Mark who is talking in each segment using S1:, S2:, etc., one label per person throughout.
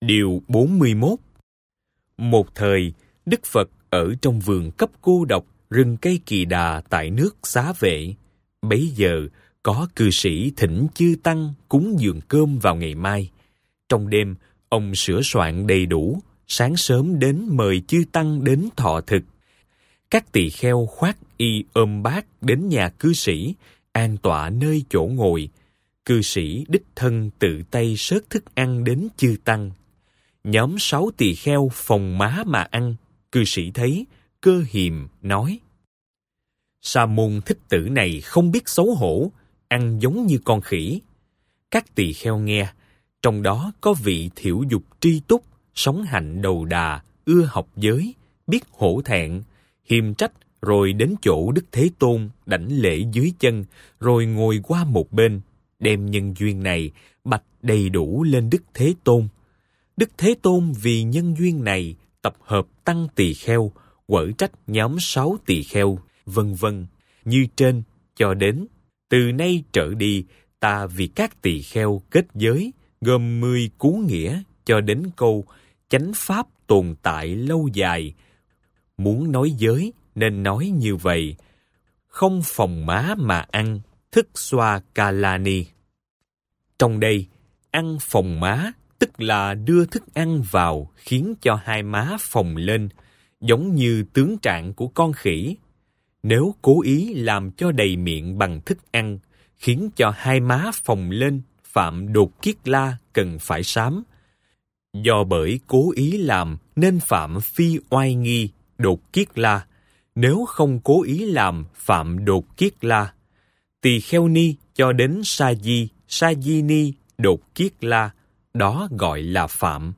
S1: Điều 41. Một thời, Đức Phật ở trong vườn cấp cô độc rừng cây Kỳ Đà tại nước Xá Vệ. Bấy giờ, có cư sĩ thỉnh chư tăng cúng dường cơm vào ngày mai. Trong đêm, ông sửa soạn đầy đủ, sáng sớm đến mời chư tăng đến thọ thực. Các tỳ kheo khoác y ôm bát đến nhà cư sĩ, an tọa nơi chỗ ngồi. Cư sĩ đích thân tự tay xớt thức ăn đến chư tăng. Nhóm 6 tỳ kheo phồng má mà ăn. Cư sĩ thấy, cơ hiềm nói: Sa môn thích tử này không biết xấu hổ, ăn giống như con khỉ. Các tỳ kheo nghe, trong đó có vị thiểu dục tri túc, sống hạnh đầu đà, ưa học giới, biết hổ thẹn, hiềm trách, rồi đến chỗ Đức Thế Tôn đảnh lễ dưới chân, rồi ngồi qua một bên, đem nhân duyên này bạch đầy đủ lên Đức Thế Tôn. Đức Thế Tôn vì nhân duyên này tập hợp tăng tỳ kheo, quở trách nhóm 6 tỳ kheo, vân vân, như trên cho đến: từ nay trở đi, ta vì các tỳ kheo kết giới, gồm 10 cú nghĩa cho đến câu chánh pháp tồn tại lâu dài. Muốn nói giới nên nói như vậy: không phồng má mà ăn, thức xoa kalani. Trong đây, ăn phồng má tức là đưa thức ăn vào khiến cho hai má phồng lên, giống như tướng trạng của con khỉ. Nếu cố ý làm cho đầy miệng bằng thức ăn, khiến cho hai má phồng lên, phạm đột kiết la cần phải sám. Do bởi cố ý làm nên phạm phi oai nghi, đột kiết la. Nếu không cố ý làm, phạm đột kiết la. Tỳ kheo ni cho đến sa di ni, đột kiết la, đó gọi là phạm.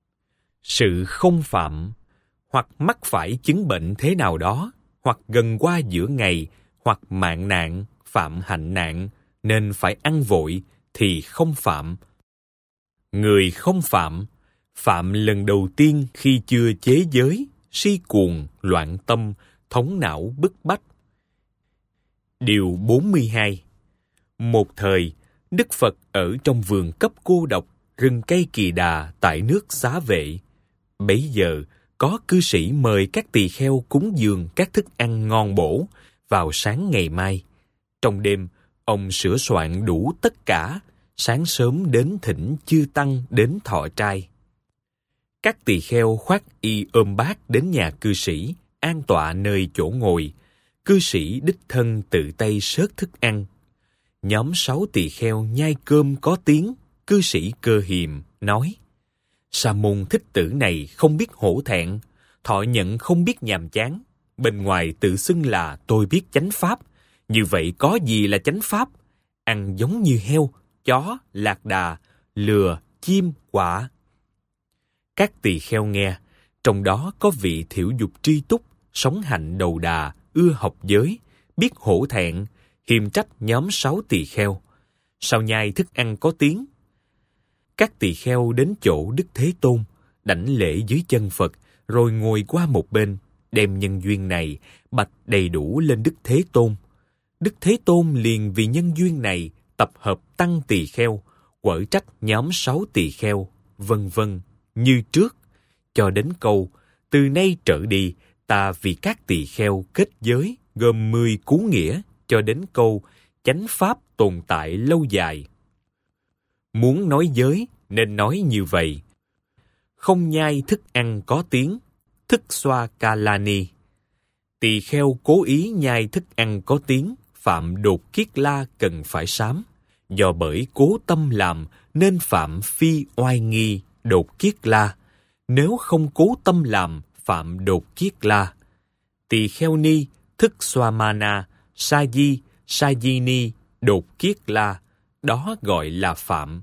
S1: Sự không phạm, hoặc mắc phải chứng bệnh thế nào đó, hoặc gần qua giữa ngày, hoặc mạng nạn, phạm hạnh nạn, nên phải ăn vội, thì không phạm. Người không phạm, phạm lần đầu tiên khi chưa chế giới, si cuồng, loạn tâm, thống não bức bách. Điều 42. Một thời, Đức Phật ở trong vườn cấp cô độc, rừng cây Kỳ Đà tại nước Xá Vệ. Bấy giờ, có cư sĩ mời các tỳ kheo cúng dường các thức ăn ngon bổ vào sáng ngày mai. Trong đêm, ông sửa soạn đủ tất cả, sáng sớm đến thỉnh chư tăng đến thọ trai. Các tỳ kheo khoác y ôm bát đến nhà cư sĩ, an tọa nơi chỗ ngồi. Cư sĩ đích thân tự tay xớt thức ăn. Nhóm 6 tỳ kheo nhai cơm có tiếng. Cư sĩ Cơ Hiềm nói: Sa môn thích tử này không biết hổ thẹn, thọ nhận không biết nhàm chán, bên ngoài tự xưng là tôi biết chánh pháp. Như vậy có gì là chánh pháp? Ăn giống như heo, chó, lạc đà, lừa, chim, quạ. Các tỳ kheo nghe, trong đó có vị thiểu dục tri túc, sống hạnh đầu đà, ưa học giới, biết hổ thẹn, hiềm trách nhóm 6 tỳ kheo. Sau nhai thức ăn có tiếng, các tỳ kheo đến chỗ Đức Thế Tôn, đảnh lễ dưới chân Phật, rồi ngồi qua một bên, đem nhân duyên này bạch đầy đủ lên Đức Thế Tôn. Đức Thế Tôn liền vì nhân duyên này tập hợp tăng tỳ kheo, quở trách nhóm 6 tỳ kheo, vân vân, như trước, cho đến câu từ nay trở đi, ta vì các tỳ kheo kết giới, gồm 10 cú nghĩa, cho đến câu chánh pháp tồn tại lâu dài. Muốn nói giới nên nói như vậy: không nhai thức ăn có tiếng, thức xoa kalani. Tỳ kheo cố ý nhai thức ăn có tiếng, phạm đột kiết la cần phải sám. Do bởi cố tâm làm nên phạm phi oai nghi, đột kiết la. Nếu không cố tâm làm, phạm đột kiết la. Tỳ kheo ni, thức xoa mana, sa di ni, đột kiết la, đó gọi là phạm.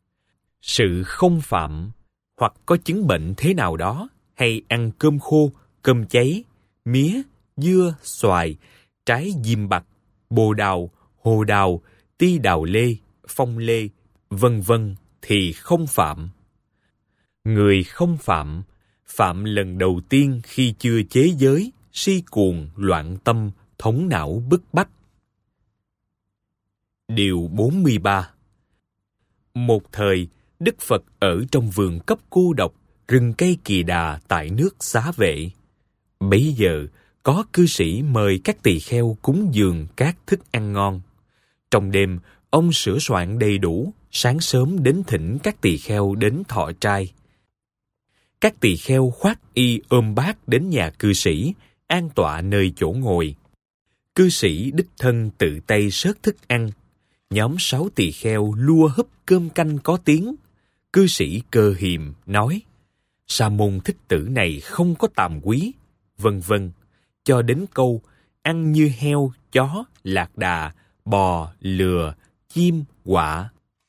S1: Sự không phạm, hoặc có chứng bệnh thế nào đó, hay ăn cơm khô, cơm cháy, mía, dưa, xoài, trái diêm bạc, bồ đào, hồ đào, ti đào lê, phong lê, vân vân, thì không phạm. Người không phạm, phạm lần đầu tiên khi chưa chế giới, si cuồng, loạn tâm, thống não bức bách. Điều 43. Một thời, Đức Phật ở trong vườn cấp cô độc, rừng cây kỳ đà tại nước Xá Vệ. Bấy giờ, có cư sĩ mời các tỳ kheo cúng dường các thức ăn ngon. Trong đêm, ông sửa soạn đầy đủ, sáng sớm đến thỉnh các tỳ kheo đến thọ trai. Các tỳ kheo khoác y ôm bát đến nhà cư sĩ, an tọa nơi chỗ ngồi. Cư sĩ đích thân tự tay xớt thức ăn. Nhóm 6 tỳ kheo lua húp cơm canh có tiếng. Cư sĩ Cơ Hiềm nói: Sa môn thích tử này không có tàm quý, vân vân, cho đến câu ăn như heo, chó, lạc đà, bò, lừa, chim, quạ.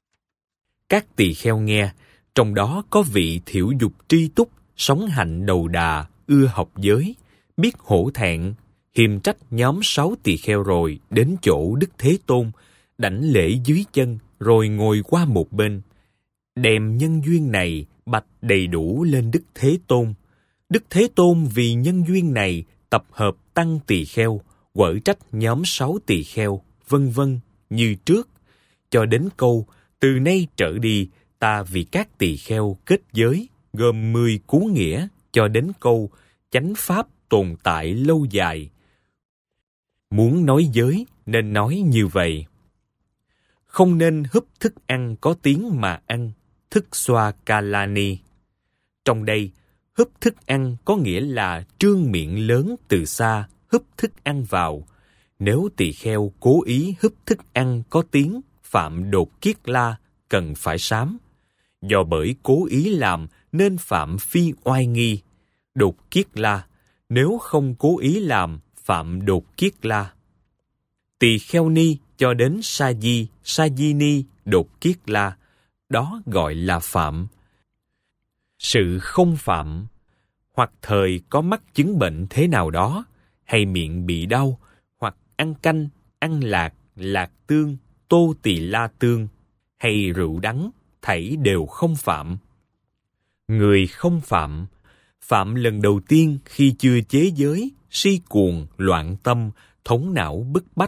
S1: Các tỳ kheo nghe, trong đó có vị thiểu dục tri túc, sống hạnh đầu đà, ưa học giới, biết hổ thẹn, hiềm trách nhóm 6 tỳ kheo rồi đến chỗ Đức Thế Tôn, đảnh lễ dưới chân rồi ngồi qua một bên. Đem nhân duyên này bạch đầy đủ lên Đức Thế Tôn. Đức Thế Tôn vì nhân duyên này tập hợp tăng tỳ kheo, quở trách nhóm 6 tỳ kheo, vân vân như trước, cho đến câu từ nay trở đi ta vì các tỳ kheo kết giới, gồm 10 cú nghĩa, cho đến câu chánh pháp tồn tại lâu dài. Muốn nói giới nên nói như vậy. Không nên húp thức ăn có tiếng mà ăn, thức xoa kalani. Trong đây, húp thức ăn có nghĩa là trương miệng lớn từ xa húp thức ăn vào. Nếu tỳ kheo cố ý húp thức ăn có tiếng, phạm đột kiết la, cần phải sám. Do bởi cố ý làm nên phạm phi oai nghi. Đột kiết la, nếu không cố ý làm, phạm đột kiết la. Tỳ kheo ni cho đến sa di, sa di ni, đột kiết la, đó gọi là phạm. Sự không phạm, hoặc thời có mắc chứng bệnh thế nào đó, hay miệng bị đau, hoặc ăn canh, ăn lạc, lạc tương, tô tỳ la tương, hay rượu đắng, thảy đều không phạm. Người không phạm, phạm lần đầu tiên khi chưa chế giới, si cuồng, loạn tâm, thống não bức bách.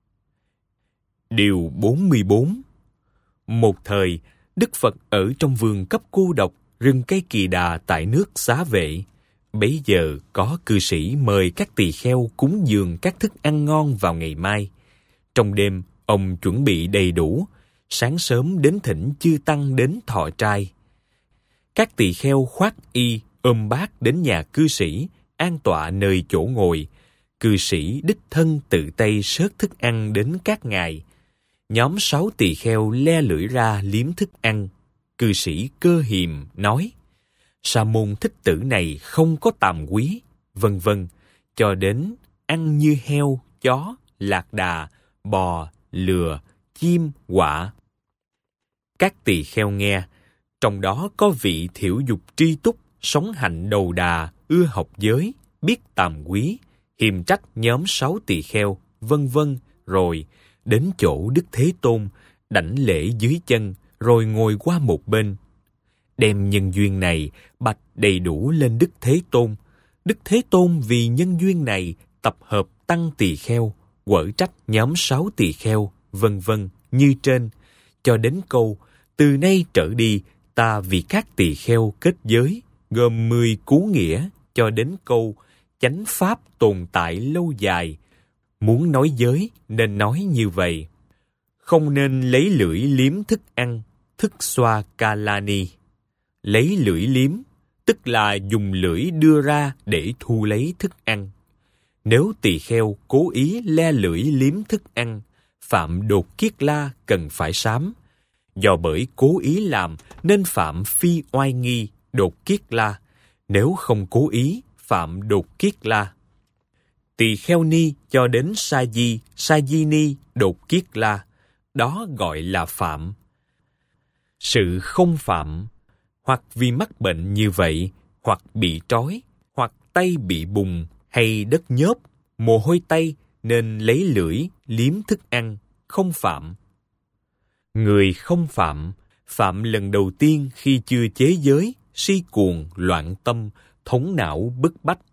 S1: Điều 44. Một thời, Đức Phật ở trong vườn cấp cô độc, rừng cây kỳ đà tại nước Xá Vệ. Bấy giờ có cư sĩ mời các tỳ kheo cúng dường các thức ăn ngon vào ngày mai. Trong đêm, ông chuẩn bị đầy đủ, sáng sớm đến thỉnh chư tăng đến thọ trai. Các tỳ kheo khoác y, ôm bát đến nhà cư sĩ, an tọa nơi chỗ ngồi. Cư sĩ đích thân tự tay xớt thức ăn đến các ngài. Nhóm 6 tỳ kheo le lưỡi ra liếm thức ăn. Cư sĩ Cơ Hiềm nói: Sa môn thích tử này không có tàm quý, vân vân, cho đến ăn như heo, chó, lạc đà, bò, lừa, chim, quạ. Các tỳ kheo nghe, trong đó có vị thiểu dục tri túc, sống hạnh đầu đà, ưa học giới, biết tàm quý, hiềm trách nhóm 6 tỳ kheo, vân vân, rồi đến chỗ Đức Thế Tôn, đảnh lễ dưới chân, rồi ngồi qua một bên. Đem nhân duyên này bạch đầy đủ lên Đức Thế Tôn. Đức Thế Tôn vì nhân duyên này tập hợp tăng tỳ kheo, quở trách nhóm 6 tỳ kheo, vân vân như trên, cho đến câu từ nay trở đi ta vì các tỳ kheo kết giới, gồm 10 cú nghĩa, cho đến câu chánh pháp tồn tại lâu dài. Muốn nói giới nên nói như vậy. Không nên lấy lưỡi liếm thức ăn, thức xoa kalani. Lấy lưỡi liếm, tức là dùng lưỡi đưa ra để thu lấy thức ăn. Nếu tỳ kheo cố ý le lưỡi liếm thức ăn, phạm đột kiết la cần phải sám. Do bởi cố ý làm nên phạm phi oai nghi, đột kiết la. Nếu không cố ý, phạm đột kiết la. Tỳ kheo ni cho đến sa di ni, đột kiết la, đó gọi là phạm. Sự không phạm, hoặc vì mắc bệnh như vậy, hoặc bị trói, hoặc tay bị bùng, hay đất nhớp, mồ hôi tay, nên lấy lưỡi liếm thức ăn, không phạm. Người không phạm, phạm lần đầu tiên khi chưa chế giới, si cuồng, loạn tâm, thống não bức bách.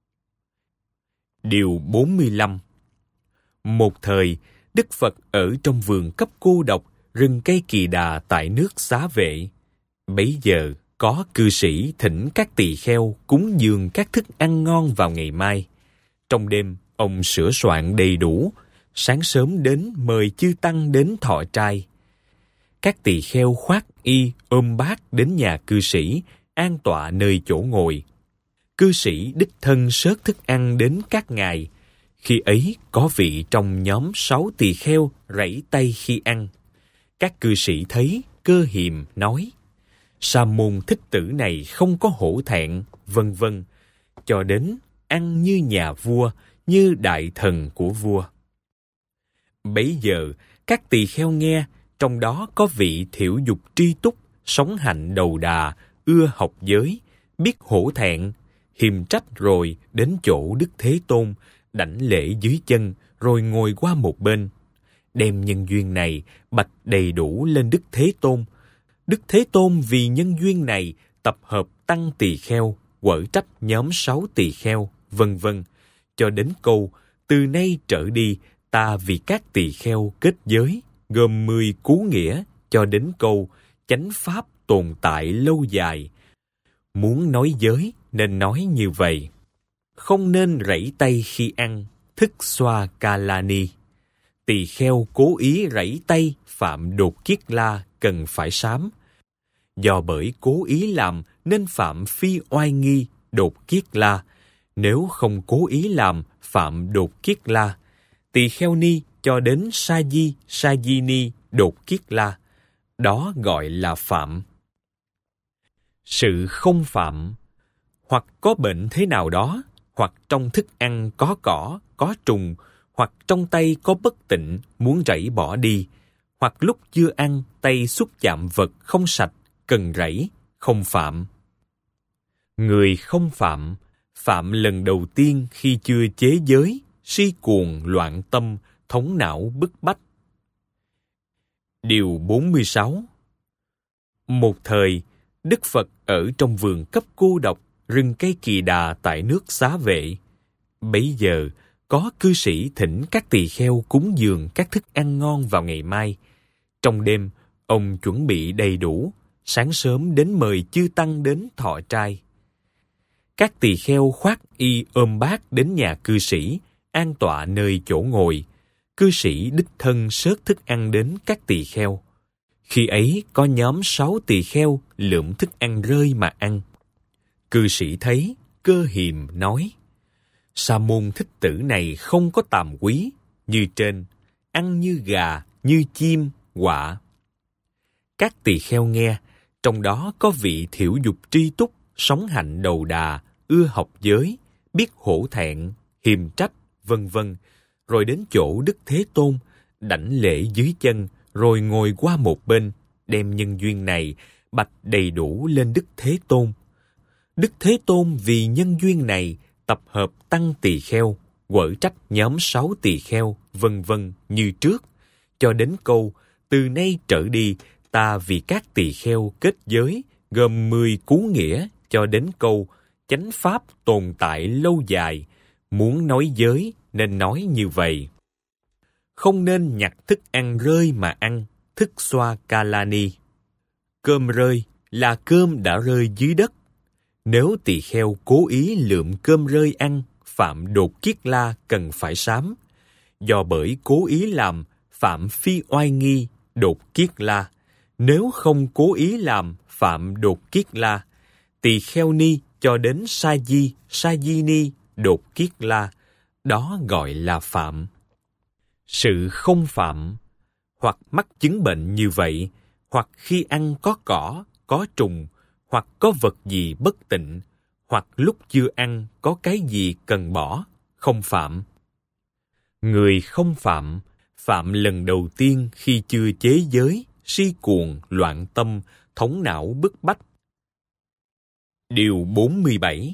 S1: Điều 45. Một thời, Đức Phật ở trong vườn cấp cô độc, rừng cây kỳ đà tại nước Xá Vệ. Bấy giờ có cư sĩ thỉnh các tỳ kheo cúng dường các thức ăn ngon vào ngày mai. Trong đêm, ông sửa soạn đầy đủ, sáng sớm đến mời chư tăng đến thọ trai. Các tỳ kheo khoác y ôm bát đến nhà cư sĩ, an tọa nơi chỗ ngồi. Cư sĩ đích thân xớt thức ăn đến các ngài. Khi ấy có vị trong nhóm 6 tỳ kheo rảy tay khi ăn. Các cư sĩ thấy, cơ hiềm nói: Sa môn thích tử này không có hổ thẹn, vân vân, cho đến ăn như nhà vua, như đại thần của vua. Bấy giờ các tỳ kheo nghe, trong đó có vị thiểu dục tri túc, sống hạnh đầu đà, ưa học giới, biết hổ thẹn, hiềm trách, rồi đến chỗ Đức Thế Tôn, đảnh lễ dưới chân, rồi ngồi qua một bên, đem nhân duyên này bạch đầy đủ lên Đức Thế Tôn. Đức Thế Tôn vì nhân duyên này tập hợp tăng tỳ kheo, quở trách nhóm 6 tỳ kheo, vân vân, cho đến câu từ nay trở đi ta vì các tỳ kheo kết giới, gồm 10 cú nghĩa, cho đến câu chánh pháp tồn tại lâu dài. Muốn nói giới nên nói như vậy: không nên rảy tay khi ăn, thức xoa Kalani. Tỳ kheo cố ý rảy tay phạm đột kiết la, cần phải sám. Do bởi cố ý làm nên phạm phi oai nghi, đột kiết la. Nếu không cố ý làm, phạm đột kiết la. Tỳ kheo ni cho đến sa di, sa di ni, đột kiết la. Đó gọi là phạm. Sự không phạm, hoặc có bệnh thế nào đó, hoặc trong thức ăn có cỏ, có trùng, hoặc trong tay có bất tịnh, muốn rảy bỏ đi, hoặc lúc chưa ăn, tay xúc chạm vật không sạch, cần rảy, không phạm. Người không phạm, phạm lần đầu tiên khi chưa chế giới, si cuồng, loạn tâm, thống não bức bách. Điều 46. Một thời, Đức Phật ở trong vườn cấp cô độc, rừng cây kỳ đà tại nước Xá Vệ. Bấy giờ, có cư sĩ thỉnh các tỳ kheo cúng dường các thức ăn ngon vào ngày mai. Trong đêm, ông chuẩn bị đầy đủ, sáng sớm đến mời chư tăng đến thọ trai. Các tỳ kheo khoác y ôm bát đến nhà cư sĩ, an tọa nơi chỗ ngồi. Cư sĩ đích thân xớt thức ăn đến các tỳ kheo. Khi ấy có nhóm 6 tỳ kheo lượm thức ăn rơi mà ăn. Cư sĩ thấy, cơ hiềm nói: Sa môn thích tử này không có tàm quý, như trên, ăn như gà, như chim, quạ. Các tỳ kheo nghe, trong đó có vị thiểu dục tri túc, sống hạnh đầu đà, ưa học giới, biết hổ thẹn, hiềm trách, vân vân, rồi đến chỗ Đức Thế Tôn, đảnh lễ dưới chân, rồi ngồi qua một bên, đem nhân duyên này bạch đầy đủ lên Đức Thế Tôn. Đức Thế Tôn vì nhân duyên này tập hợp tăng tỳ kheo, quở trách nhóm 6 tỳ kheo, vân vân như trước, cho đến câu từ nay trở đi ta vì các tỳ kheo kết giới, gồm 10 cú nghĩa, cho đến câu chánh pháp tồn tại lâu dài. Muốn nói giới nên nói như vậy: không nên nhặt thức ăn rơi mà ăn, thức xoa Kalani. Cơm rơi là cơm đã rơi dưới đất. Nếu tỳ kheo cố ý lượm cơm rơi ăn, phạm đột kiết la, cần phải sám. Do bởi cố ý làm, phạm phi oai nghi, đột kiết la. Nếu không cố ý làm, phạm đột kiết la. Tỳ kheo ni cho đến sa di ni, đột kiết la. Đó gọi là phạm. Sự không phạm, hoặc mắc chứng bệnh như vậy, hoặc khi ăn có cỏ, có trùng, hoặc có vật gì bất tịnh, hoặc lúc chưa ăn có cái gì cần bỏ, không phạm. Người không phạm, phạm lần đầu tiên khi chưa chế giới, si cuồng, loạn tâm, thống não bức bách. Điều 47.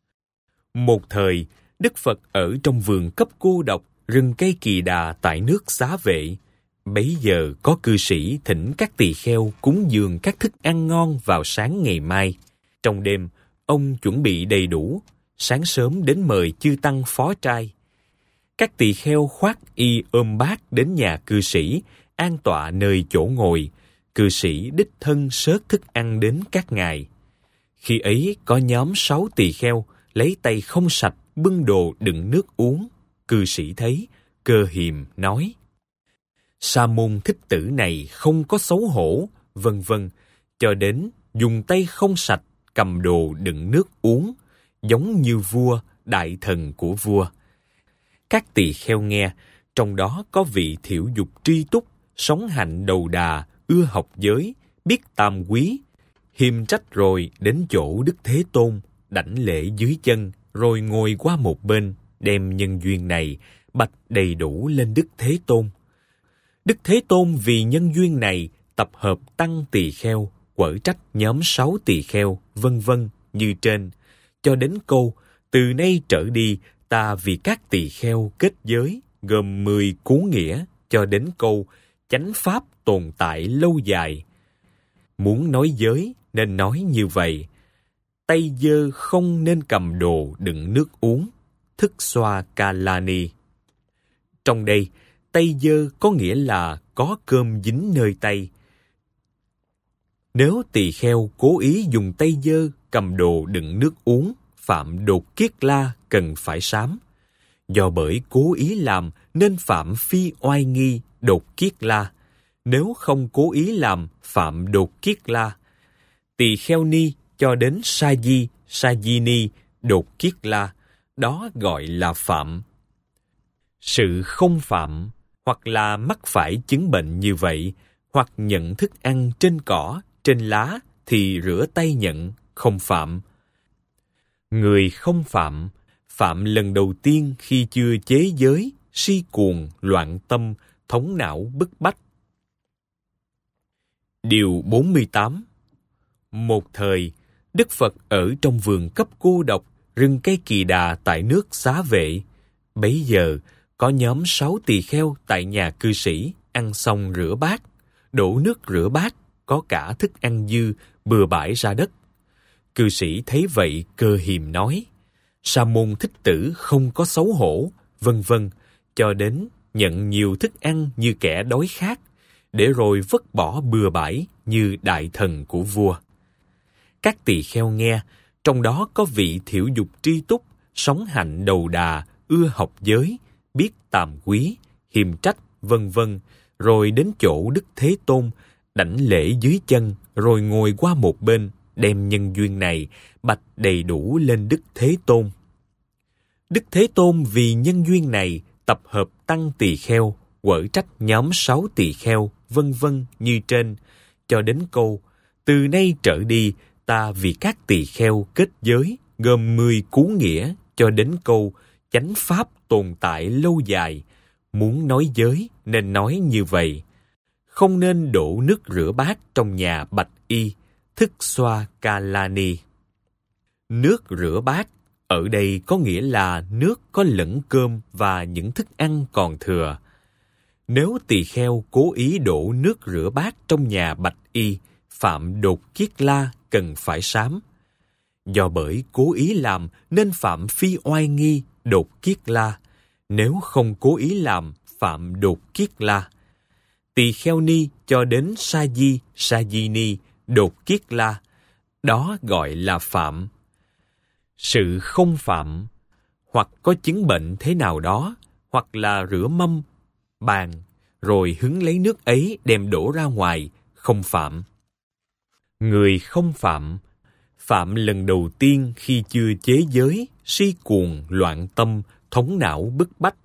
S1: Một thời, Đức Phật ở trong vườn cấp cô độc, rừng cây kỳ đà tại nước Xá Vệ. Bấy giờ có cư sĩ thỉnh các tỳ kheo cúng dường các thức ăn ngon vào sáng ngày mai. Trong đêm, ông chuẩn bị đầy đủ, sáng sớm đến mời chư tăng phó trai. Các tỳ kheo khoác y ôm bát đến nhà cư sĩ, an tọa nơi chỗ ngồi. cư sĩ đích thân xớt thức ăn đến các ngài. Khi ấy có nhóm 6 tỳ kheo lấy tay không sạch bưng đồ đựng nước uống. Cư sĩ thấy, Cơ Hiềm nói: Sa môn thích tử này không có xấu hổ, vân vân, cho đến dùng tay không sạch cầm đồ đựng nước uống, giống như vua, đại thần của vua. Các tỳ kheo nghe, trong đó có vị thiểu dục tri túc, sống hạnh đầu đà, ưa học giới, biết tam quý, hiềm trách rồi đến chỗ Đức Thế Tôn, đảnh lễ dưới chân, rồi ngồi qua một bên, đem nhân duyên này bạch đầy đủ lên Đức Thế Tôn. Đức Thế Tôn vì nhân duyên này tập hợp tăng tỳ kheo, quở trách nhóm 6 tỳ kheo, vân vân như trên, cho đến câu từ nay trở đi ta vì các tỳ kheo kết giới, gồm 10 cú nghĩa, cho đến câu chánh pháp tồn tại lâu dài. Muốn nói giới nên nói như vậy: tay dơ không nên cầm đồ đựng nước uống, thức xoa Kalani. Trong đây, tay dơ có nghĩa là có cơm dính nơi tay. Nếu tỳ kheo cố ý dùng tay dơ cầm đồ đựng nước uống, phạm đột kiết la cần phải sám. Do bởi cố ý làm nên phạm phi oai nghi đột kiết la. Nếu không cố ý làm, phạm đột kiết la. Tỳ kheo ni cho đến sa di, sa di ni đột kiết la, đó gọi là phạm. Sự không phạm, hoặc là mắc phải chứng bệnh như vậy, hoặc nhận thức ăn trên cỏ, trên lá, thì rửa tay nhận, không phạm. Người không phạm, phạm lần đầu tiên khi chưa chế giới, si cuồng, loạn tâm, thống não bức bách. Điều 48. Một thời, Đức Phật ở trong vườn cấp cô độc, rừng cây Kỳ Đà tại nước Xá Vệ. Bấy giờ, có nhóm 6 tỳ kheo tại nhà cư sĩ, ăn xong rửa bát, đổ nước rửa bát, có cả thức ăn dư, bừa bãi ra đất. Cư sĩ thấy vậy, Cơ Hiềm nói: Sa môn thích tử không có xấu hổ, vân vân, cho đến nhận nhiều thức ăn như kẻ đói khát, để rồi vứt bỏ bừa bãi như đại thần của vua. Các tỳ kheo nghe, trong đó có vị thiểu dục tri túc, sống hạnh đầu đà, ưa học giới, biết tàm quý, hiềm trách, vân vân, rồi đến chỗ Đức Thế Tôn, đảnh lễ dưới chân, rồi ngồi qua một bên, đem nhân duyên này bạch đầy đủ lên Đức Thế Tôn. Đức Thế Tôn vì nhân duyên này tập hợp tăng tỳ kheo, quở trách nhóm 6 tỳ kheo, vân vân như trên, cho đến câu từ nay trở đi ta vì các tỳ kheo kết giới, gồm 10 cú nghĩa, cho đến câu chánh pháp tồn tại lâu dài. Muốn nói giới nên nói như vậy: không nên đổ nước rửa bát trong nhà bạch y, thức xoa Kalani. Nước rửa bát ở đây có nghĩa là nước có lẫn cơm và những thức ăn còn thừa. Nếu tỳ kheo cố ý đổ nước rửa bát trong nhà bạch y, phạm đột kiết la cần phải sám. Do bởi cố ý làm nên phạm phi oai nghi đột kiết la. Nếu không cố ý làm, phạm đột kiết la. Tỳ kheo ni cho đến sa di, sa di ni đột kiết la, đó gọi là phạm. Sự không phạm, hoặc có chứng bệnh thế nào đó, hoặc là rửa mâm, bàn, rồi hứng lấy nước ấy đem đổ ra ngoài, không phạm. Người không phạm, phạm lần đầu tiên khi chưa chế giới, si cuồng, loạn tâm, thống não bức bách.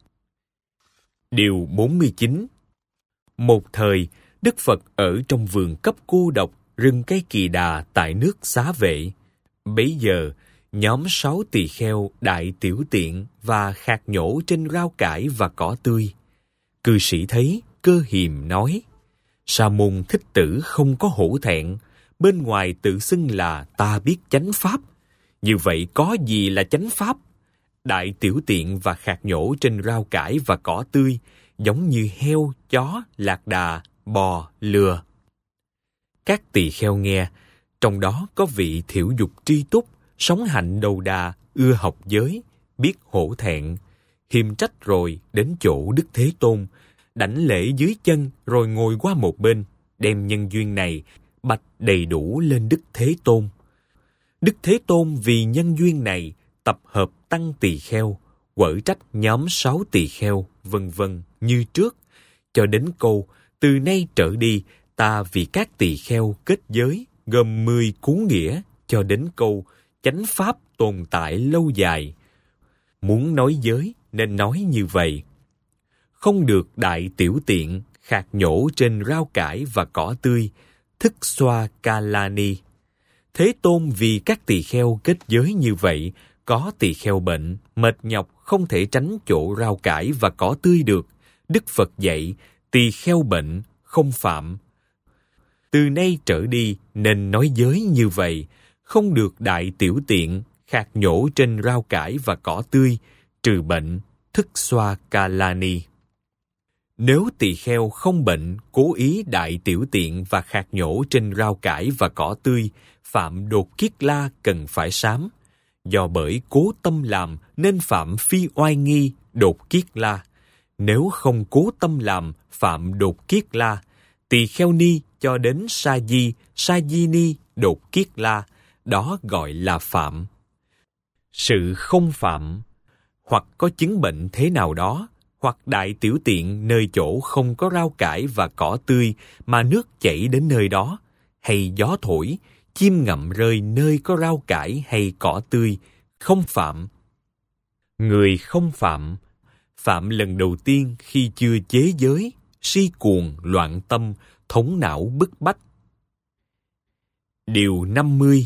S1: Điều 49. Một thời, Đức Phật ở trong vườn cấp cô độc, rừng cây Kỳ Đà tại nước Xá Vệ. Bấy giờ, nhóm 6 tỳ kheo đại tiểu tiện và khạc nhổ trên rau cải và cỏ tươi. Cư sĩ thấy, Cơ Hiềm nói: Sa môn thích tử không có hổ thẹn, bên ngoài tự xưng là ta biết chánh pháp. Như vậy có gì là chánh pháp? Đại tiểu tiện và khạc nhổ trên rau cải và cỏ tươi, giống như heo, chó, lạc đà, bò, lừa. Các tỳ kheo nghe, trong đó có vị thiểu dục tri túc, sống hạnh đầu đà, ưa học giới, biết hổ thẹn, hiềm trách rồi đến chỗ Đức Thế Tôn, đảnh lễ dưới chân rồi ngồi qua một bên, đem nhân duyên này bạch đầy đủ lên Đức Thế Tôn. Đức Thế Tôn vì nhân duyên này tập hợp tăng tỳ kheo, quở trách nhóm 6 tỳ kheo, vân vân như trước, cho đến câu từ nay trở đi ta vì các tỳ kheo kết giới, gồm 10 cú nghĩa, cho đến câu chánh pháp tồn tại lâu dài. Muốn nói giới nên nói như vậy. Không được đại tiểu tiện, khạc nhổ trên rau cải và cỏ tươi, thức xoa Kalani. Thế Tôn vì các tỳ kheo kết giới như vậy, có tỳ kheo bệnh, mệt nhọc không thể tránh chỗ rau cải và cỏ tươi được. Đức Phật dạy, tỳ kheo bệnh, không phạm. Từ nay trở đi nên nói giới như vậy, không được đại tiểu tiện, khạc nhổ trên rau cải và cỏ tươi, trừ bệnh, thức xoa Kalani. Nếu tỳ kheo không bệnh, cố ý đại tiểu tiện và khạc nhổ trên rau cải và cỏ tươi, phạm đột kiết la cần phải sám. Do bởi cố tâm làm nên phạm phi oai nghi, đột kiết la. Nếu không cố tâm làm, phạm đột kiết la. Tỳ kheo ni cho đến sa di ni, đột kiết la, đó gọi là phạm. Sự không phạm, hoặc có chứng bệnh thế nào đó, hoặc đại tiểu tiện nơi chỗ không có rau cải và cỏ tươi mà nước chảy đến nơi đó, hay gió thổi, chim ngậm rơi nơi có rau cải hay cỏ tươi, không phạm. Người không phạm, phạm lần đầu tiên khi chưa chế giới, si cuồng, loạn tâm, thống não bức bách. Điều 50.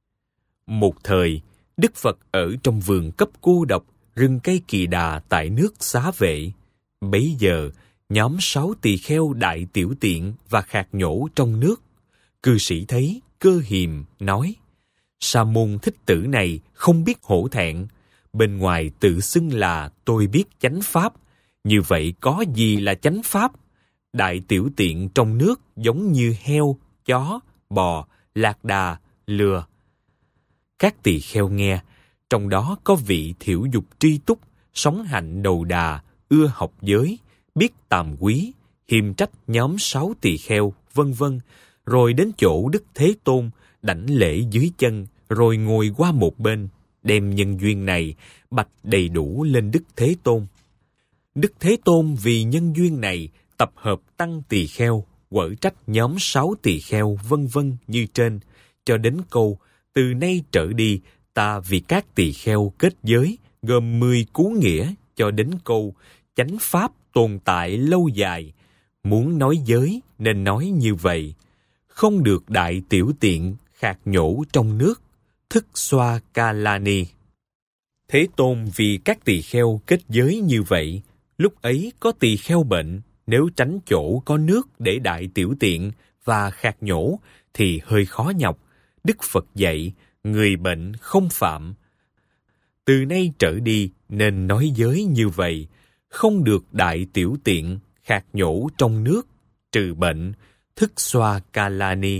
S1: Một thời, Đức Phật ở trong vườn cấp cô độc, rừng cây Kỳ Đà tại nước Xá Vệ. Bấy giờ, nhóm 6 tỳ kheo đại tiểu tiện và khạc nhổ trong nước. Cư sĩ thấy, cơ hiềm, nói, Sa môn Thích Tử này không biết hổ thẹn, bên ngoài tự xưng là tôi biết chánh pháp, như vậy có gì là chánh pháp? Đại tiểu tiện trong nước giống như heo, chó, bò, lạc đà, lừa. Các tỳ kheo nghe, trong đó có vị thiểu dục tri túc, sống hạnh đầu đà, ưa học giới, biết tàm quý, hiềm trách nhóm 6 tỳ kheo, vân vân, rồi đến chỗ Đức Thế Tôn, đảnh lễ dưới chân, rồi ngồi qua một bên, đem nhân duyên này bạch đầy đủ lên Đức Thế Tôn. Đức Thế Tôn vì nhân duyên này tập hợp tăng tỳ kheo, quở trách nhóm 6 tỳ kheo, vân vân như trên, cho đến câu từ nay trở đi ta vì các tỳ kheo kết giới, gồm 10 cú nghĩa, cho đến câu chánh pháp tồn tại lâu dài. Muốn nói giới nên nói như vậy. Không được đại tiểu tiện, khạc nhổ trong nước, thức xoa Kalani. Thế Tôn vì các tỳ kheo kết giới như vậy, lúc ấy có tỳ kheo bệnh, nếu tránh chỗ có nước để đại tiểu tiện và khạc nhổ thì hơi khó nhọc. Đức Phật dạy, người bệnh không phạm. Từ nay trở đi nên nói giới như vậy, không được đại tiểu tiện, khạc nhổ trong nước, trừ bệnh, thức xoa Kalani.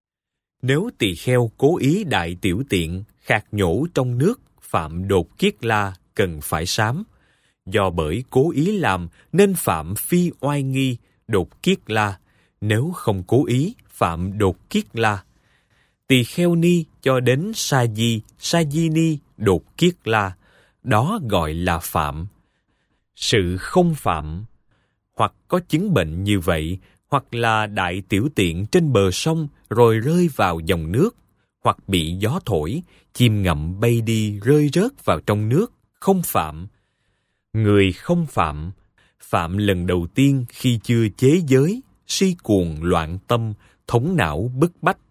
S1: Nếu tỳ kheo cố ý đại tiểu tiện, khạc nhổ trong nước, phạm đột kiết la, cần phải sám. Do bởi cố ý làm nên phạm phi oai nghi, đột kiết la. Nếu không cố ý, phạm đột kiết la. Tỳ kheo ni cho đến sa di ni, đột kiết la, đó gọi là phạm. Sự không phạm, hoặc có chứng bệnh như vậy, hoặc là đại tiểu tiện trên bờ sông rồi rơi vào dòng nước, hoặc bị gió thổi, chim ngậm bay đi rơi rớt vào trong nước, không phạm. Người không phạm, phạm lần đầu tiên khi chưa chế giới, si cuồng loạn tâm, thống não bức bách.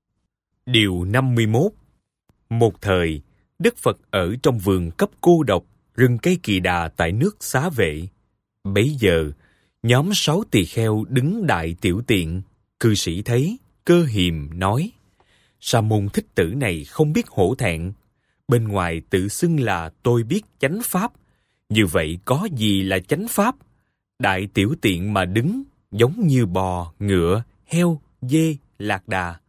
S1: Điều 51. Một thời, Đức Phật ở trong vườn cấp cô độc, rừng cây Kỳ Đà tại nước Xá Vệ. Bấy giờ, nhóm 6 tỳ kheo đứng đại tiểu tiện. Cư sĩ thấy, cơ hiềm, nói, Sa môn Thích Tử này không biết hổ thẹn, bên ngoài tự xưng là tôi biết chánh pháp, như vậy có gì là chánh pháp? Đại tiểu tiện mà đứng, giống như bò, ngựa, heo, dê, lạc đà.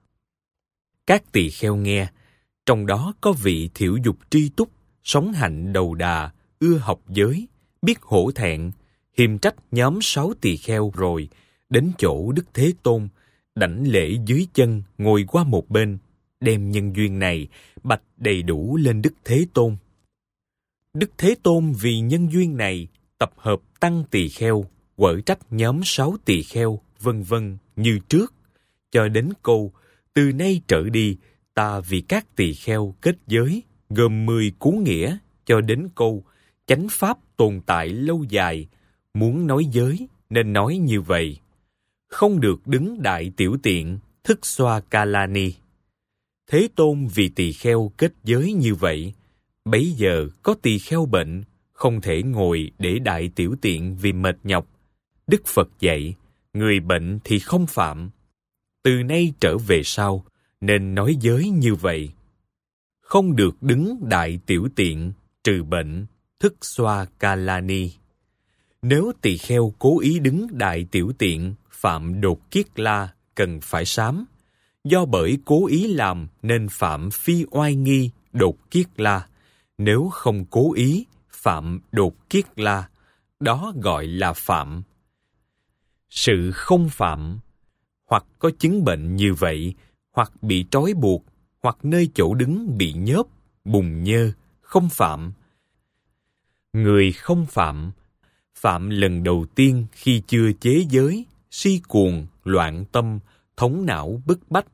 S1: Các tỳ kheo nghe, trong đó có vị thiểu dục tri túc, sống hạnh đầu đà, ưa học giới, biết hổ thẹn, hiềm trách nhóm 6 tỳ kheo rồi, đến chỗ Đức Thế Tôn, đảnh lễ dưới chân, ngồi qua một bên, đem nhân duyên này bạch đầy đủ lên Đức Thế Tôn. Đức Thế Tôn vì nhân duyên này tập hợp tăng tỳ kheo, quở trách nhóm 6 tỳ kheo, vân vân như trước, cho đến câu từ nay trở đi ta vì các tỳ kheo kết giới, gồm 10 cú nghĩa, cho đến câu chánh pháp tồn tại lâu dài, muốn nói giới nên nói như vậy. Không được đứng đại tiểu tiện, thức xoa Kalani. Thế Tôn vì tỳ kheo kết giới như vậy, bấy giờ có tỳ kheo bệnh, không thể ngồi để đại tiểu tiện vì mệt nhọc. Đức Phật dạy, người bệnh thì không phạm. Từ nay trở về sau, nên nói giới như vậy. Không được đứng đại tiểu tiện, trừ bệnh, thức xoa Kalani. Nếu tỳ kheo cố ý đứng đại tiểu tiện, phạm đột kiết la, cần phải sám. Do bởi cố ý làm nên phạm phi oai nghi, đột kiết la. Nếu không cố ý, phạm đột kiết la, đó gọi là phạm. Sự không phạm, hoặc có chứng bệnh như vậy, hoặc bị trói buộc, hoặc nơi chỗ đứng bị nhớp, bùn nhơ, không phạm. Người không phạm, phạm lần đầu tiên khi chưa chế giới, si cuồng, loạn tâm, thống não bức bách.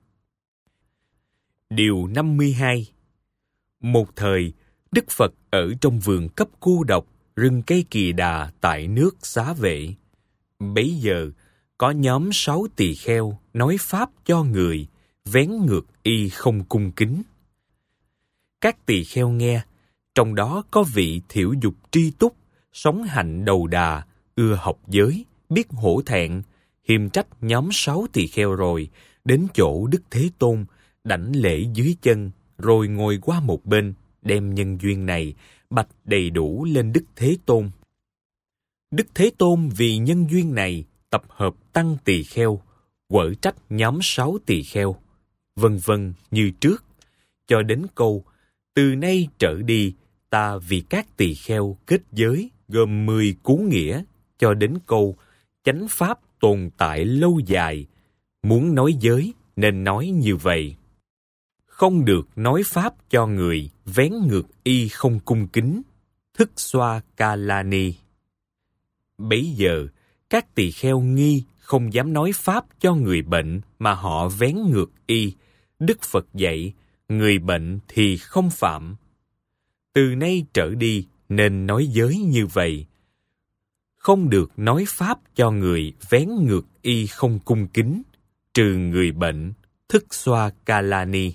S1: Điều 52. Một thời, Đức Phật ở trong vườn cấp cô độc, rừng cây kỳ đà tại nước Xá Vệ. Bấy giờ, có nhóm 6 tỳ kheo nói pháp cho người, vén ngược y không cung kính. Các tỳ kheo nghe, trong đó có vị thiểu dục tri túc, sống hạnh đầu đà, ưa học giới, biết hổ thẹn, hiềm trách nhóm 6 tỳ kheo rồi, đến chỗ Đức Thế Tôn, đảnh lễ dưới chân, rồi ngồi qua một bên, đem nhân duyên này bạch đầy đủ lên Đức Thế Tôn. Đức Thế Tôn vì nhân duyên này tập hợp tăng tỳ kheo, quở trách nhóm 6 tỳ kheo, vân vân như trước, cho đến câu từ nay trở đi ta vì các tỳ kheo kết giới, gồm 10 cú nghĩa, cho đến câu chánh pháp tồn tại lâu dài, muốn nói giới nên nói như vậy. Không được nói pháp cho người, vén ngược y không cung kính, thức xoa Kalani. Bấy giờ, các tỳ kheo nghi không dám nói pháp cho người bệnh mà họ vén ngược y. Đức Phật dạy, người bệnh thì không phạm. Từ nay trở đi nên nói giới như vậy. Không được nói pháp cho người vén ngược y không cung kính, trừ người bệnh, thức xoa Kalani.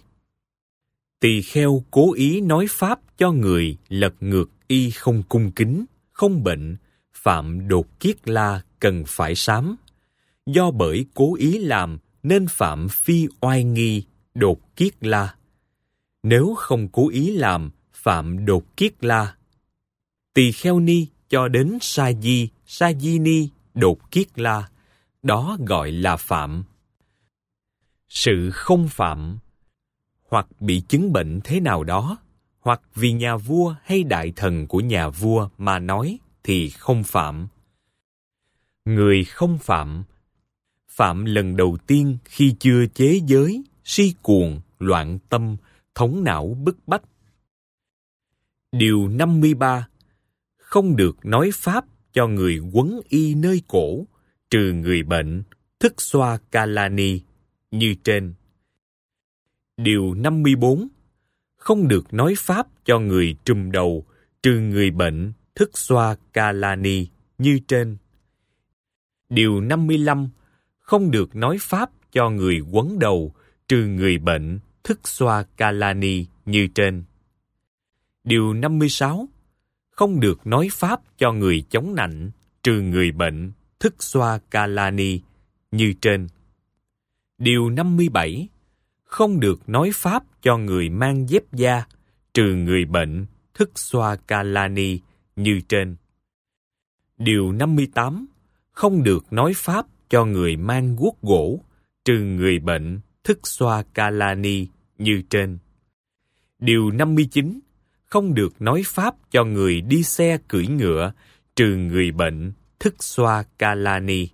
S1: Tỳ kheo cố ý nói pháp cho người lật ngược y không cung kính, không bệnh, phạm đột kiết la cần phải sám. Do bởi cố ý làm nên phạm phi oai nghi, đột kiết la. Nếu không cố ý làm, phạm đột kiết la. Tỳ kheo ni cho đến sa di, sa di ni, đột kiết la, đó gọi là phạm. Sự không phạm, hoặc bị chứng bệnh thế nào đó, hoặc vì nhà vua hay đại thần của nhà vua mà nói thì không phạm. Người không phạm, phạm lần đầu tiên khi chưa chế giới, si cuồng, loạn tâm, thống não bức bách. Điều 53. Không được nói pháp cho người quấn y nơi cổ, trừ người bệnh, thức xoa Kalani, như trên. Điều 54. Không được nói pháp cho người trùm đầu, trừ người bệnh, thức xoa Kalani, như trên. Điều 55. Không được nói pháp cho người quấn đầu, trừ người bệnh, thức xoa Kalani, như trên. Điều 56. Không được nói pháp cho người chống nạnh, trừ người bệnh, thức xoa Kalani, như trên. Điều 57. Không được nói pháp cho người mang dép da, trừ người bệnh, thức xoa Kalani, như trên. Điều 58. Không được nói pháp cho người mang guốc gỗ, trừ người bệnh, thức xoa Kalani, như trên. Điều 59. Không được nói pháp cho người đi xe cưỡi ngựa, trừ người bệnh, thức xoa Kalani,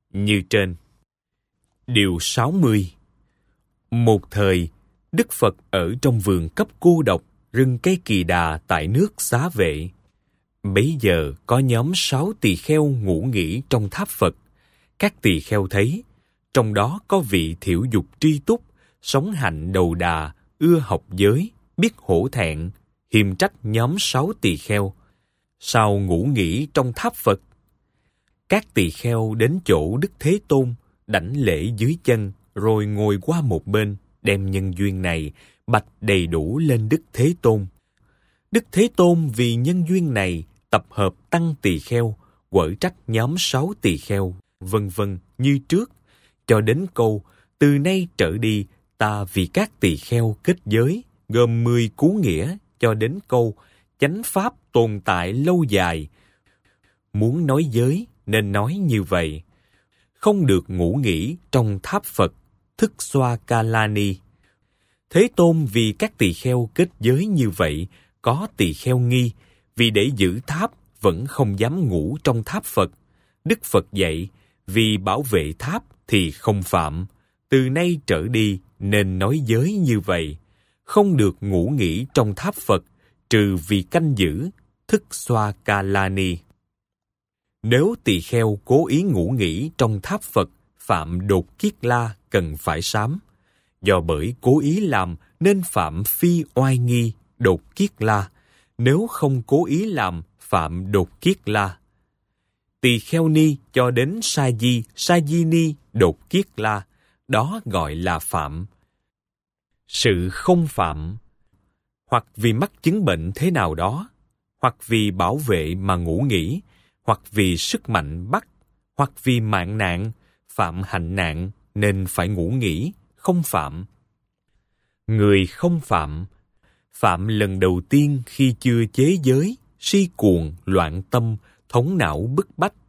S1: như trên. Điều 60. Một thời, Đức Phật ở trong vườn cấp cô độc, rừng cây Kỳ Đà tại nước Xá Vệ. Bấy giờ có nhóm 6 tỳ kheo ngủ nghỉ trong tháp Phật. Các tỳ kheo thấy, trong đó có vị thiểu dục tri túc, sống hạnh đầu đà, ưa học giới, biết hổ thẹn, hiềm trách nhóm 6 tỳ kheo. Sao ngủ nghỉ trong tháp Phật? Các tỳ kheo đến chỗ Đức Thế Tôn, đảnh lễ dưới chân, rồi ngồi qua một bên, đem nhân duyên này bạch đầy đủ lên Đức Thế Tôn. Đức Thế Tôn vì nhân duyên này tập hợp tăng tỳ kheo, quở trách nhóm 6 tỳ kheo, vân vân như trước, cho đến câu từ nay trở đi ta vì các tỳ kheo kết giới, gồm 10 cú nghĩa, cho đến câu chánh pháp tồn tại lâu dài. Muốn nói giới nên nói như vậy. Không được ngủ nghỉ trong tháp Phật, thức xoa Kalani. Thế Tôn vì các tỳ kheo kết giới như vậy, có tỳ kheo nghi, vì để giữ tháp vẫn không dám ngủ trong tháp Phật. Đức Phật dạy, vì bảo vệ tháp thì không phạm. Từ nay trở đi nên nói giới như vậy. Không được ngủ nghỉ trong tháp Phật, trừ vì canh giữ, thức xoa Kalani. Nếu tỳ kheo cố ý ngủ nghỉ trong tháp Phật, phạm đột kiết la cần phải sám. Do bởi cố ý làm nên phạm phi oai nghi, đột kiết la. Nếu không cố ý làm, phạm đột kiết la. Tỳ kheo ni cho đến sa di ni đột kiết la, đó gọi là phạm. Sự không phạm, hoặc vì mắc chứng bệnh thế nào đó, hoặc vì bảo vệ mà ngủ nghỉ, hoặc vì sức mạnh bắt, hoặc vì mạng nạn, phạm hạnh nạn nên phải ngủ nghỉ, không phạm. Người không phạm, phạm lần đầu tiên khi chưa chế giới, si cuồng, loạn tâm, thống não bức bách,